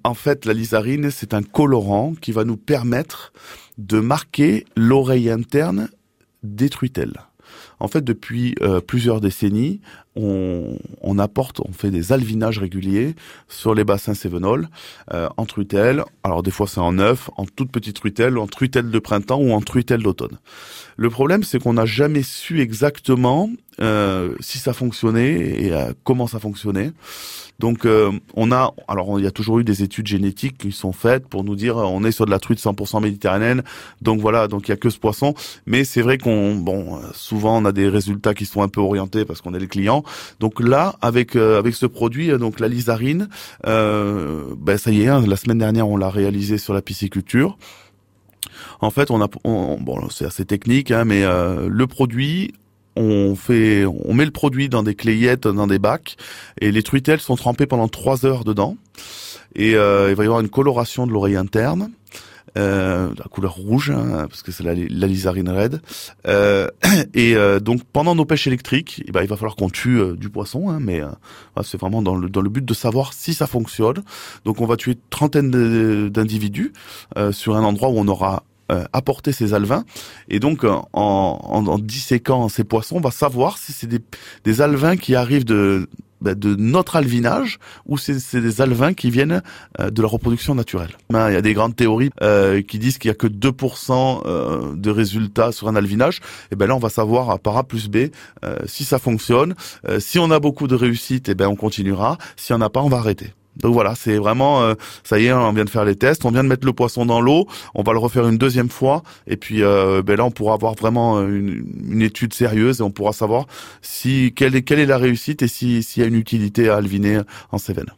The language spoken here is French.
En fait, la lysarine, c'est un colorant qui va nous permettre de marquer l'oreille interne des truitelles. En fait, depuis plusieurs décennies, on fait des alvinages réguliers sur les bassins cévenols en truitelles. Alors des fois c'est en œuf, en toute petite truitelle, en truitelle de printemps ou en truitelle d'automne. Le problème, c'est qu'on n'a jamais su exactement si ça fonctionnait et comment ça fonctionnait. Donc il y a toujours eu des études génétiques qui sont faites pour nous dire on est sur de la truite 100% méditerranéenne. Donc voilà, donc il y a que ce poisson, mais c'est vrai souvent on a des résultats qui sont un peu orientés parce qu'on est les clients. Donc là avec ce produit donc la lysarine ça y est, hein, la semaine dernière on l'a réalisé sur la pisciculture. En fait, c'est assez technique, hein, mais le produit, on met le produit dans des clayettes, dans des bacs, et les truitelles sont trempées pendant 3 heures dedans. Et il va y avoir une coloration de l'oreille interne, la couleur rouge, hein, parce que c'est la lysarine raide. Donc pendant nos pêches électriques, il va falloir qu'on tue du poisson, hein, mais c'est vraiment dans le but de savoir si ça fonctionne. Donc on va tuer une trentaine d'individus sur un endroit où on aura apporter ces alevins, et donc en disséquant ces poissons, on va savoir si c'est des alevins qui arrivent de notre alvinage ou c'est des alevins qui viennent de la reproduction naturelle. Il y a des grandes théories qui disent qu'il y a que 2% de résultats sur un alvinage. Et ben là on va savoir par A plus B si ça fonctionne. Si on a beaucoup de réussite, et ben on continuera. Si on n'a pas, on va arrêter. Donc voilà, c'est vraiment, ça y est, on vient de faire les tests, on vient de mettre le poisson dans l'eau, on va le refaire une deuxième fois, et puis là on pourra avoir vraiment une étude sérieuse et on pourra savoir quelle est la réussite et s'il y a une utilité à alviner en Cévennes.